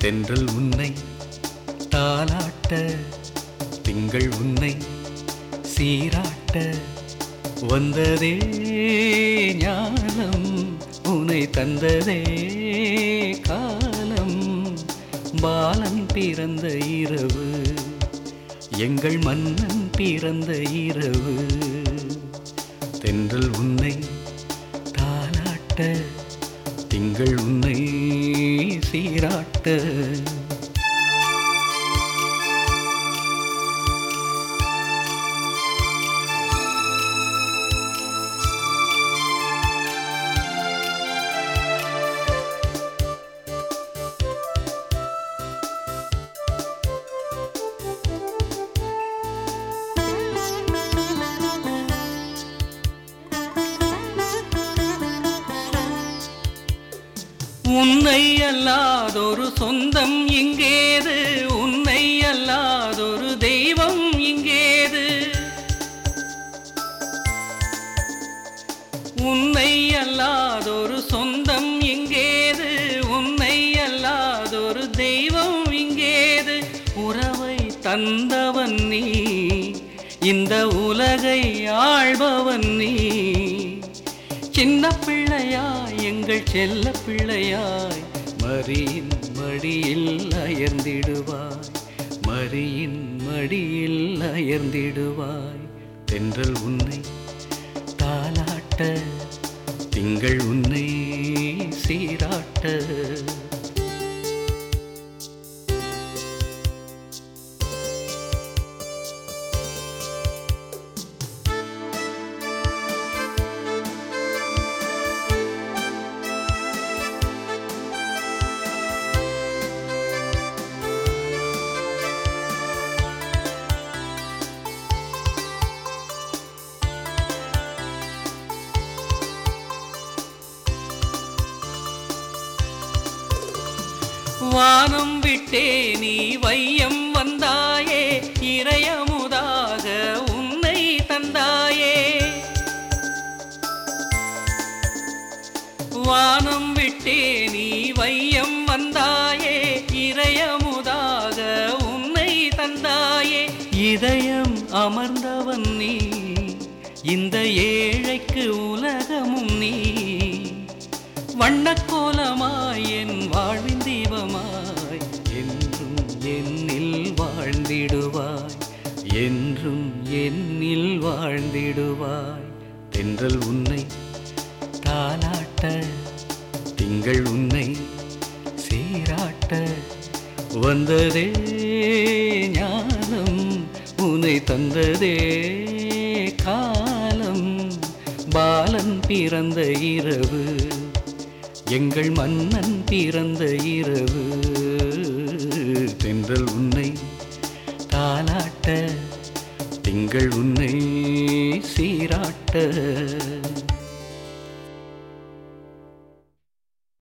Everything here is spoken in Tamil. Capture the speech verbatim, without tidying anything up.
தென்றல் உன்னை தாலாட்ட, திங்கள் உன்னை சீராட்ட, வந்ததே ஞானம் உனை தந்ததே காலம். பாலன் பிறந்த இரவு, எங்கள் மன்னன் பிறந்த இரவு. தென்றல் உன்னை தாலாட்ட, திங்கள் உன்னை சீராட்ட. உன்னை அல்லாதொரு சொந்தம் இங்கேது, உன்னை அல்லாதொரு தெய்வம் இங்கேது. உன்னை அல்லாதொரு சொந்தம் இங்கேது, உன்னை அல்லாதொரு தெய்வம் இங்கேது. உறவை தந்தவன் நீ, இந்த உலகை ஆள்பவன் நீ. சின்ன பிள்ளையாய் எங்கள் செல்ல பிள்ளையாய், மரியின் மடியில் அயர்ந்திடுவாய், மரியின் மடியில் அயர்ந்திடுவாய். தென்றல் உன்னை தாலாட்ட, திங்கள் உன்னை சீராட்ட. வானம் விட்டே நீ வையம் வந்தாயே, இறையமுதாக உன்னை தந்தாயே. வானம் விட்டே நீ வையம் வந்தாயே, இறையமுதாக உன்னை தந்தாயே. இதயம் அமர்ந்தவன் நீ, இந்த ஏழைக்கு உலகமும் நீ. வண்ணக்கோலமாய் என் வாழ்வின் தீபமாய், என்றும் என்னில் வாழ்ந்திடுவாய், என்றும் என்னில் வாழ்ந்திடுவாய். தென்றல் உன்னை தாலாட்ட, திங்கள் உன்னை சீராட்ட, வந்ததே ஞானம் உனை தந்ததே காலம். பாலன் பிறந்த இரவு, எங்கள் மன்னன் பிறந்த இரவு. தென்றல் உன்னை தாலாட்ட, திங்கள் உன்னை சீராட்ட.